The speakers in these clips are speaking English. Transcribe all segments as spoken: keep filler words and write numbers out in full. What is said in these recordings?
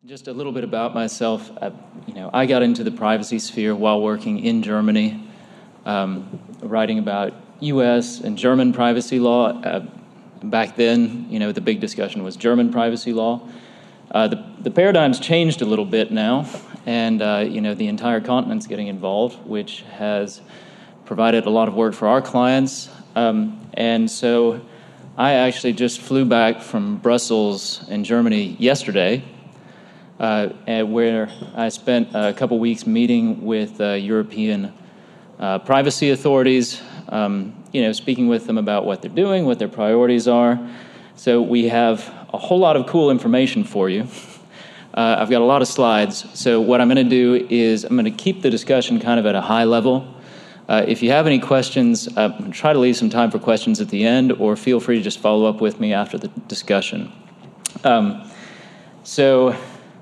Just a little bit about myself. Uh, you know, I got into the privacy sphere while working in Germany, um, writing about U S and German privacy law. Uh, back then, you know, the big discussion was German privacy law. Uh, the, the paradigm's changed a little bit now, and uh, you know, the entire continent's getting involved, which has provided a lot of work for our clients. Um, and so, I actually just flew back from Brussels in Germany yesterday. Uh, where I spent a couple weeks meeting with uh, European uh, privacy authorities, um, you know, speaking with them about what they're doing, what their priorities are. So we have a whole lot of cool information for you. Uh, I've got a lot of slides. So what I'm going to do is I'm going to keep the discussion kind of at a high level. Uh, if you have any questions, uh, I'm going to try to leave some time for questions at the end, or feel free to just follow up with me after the discussion. Um, so...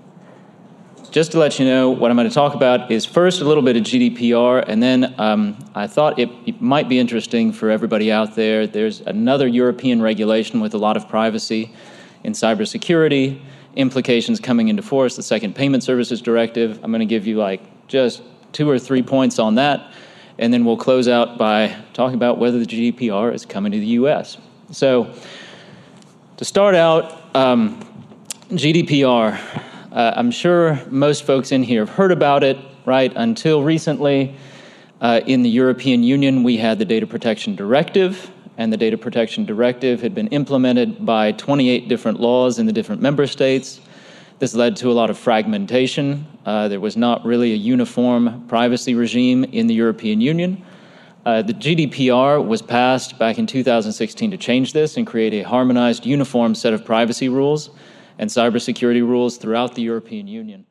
Just to let you know, what I'm going to talk about is first a little bit of G D P R, and then um, I thought it, it might be interesting for everybody out there. There's another European regulation with a lot of privacy in cybersecurity, implications coming into force, the Second Payment Services Directive. I'm going to give you like just two or three points on that, and then we'll close out by talking about whether the G D P R is coming to the U S. So to start out, um, G D P R. Uh, I'm sure most folks in here have heard about it, right? Until recently, uh, in the European Union, we had the Data Protection Directive, and the Data Protection Directive had been implemented by twenty-eight different laws in the different member states. This led to a lot of fragmentation. Uh, there was not really a uniform privacy regime in the European Union. Uh, the G D P R was passed back in two thousand sixteen to change this and create a harmonized, uniform set of privacy rules and cybersecurity rules throughout the European Union.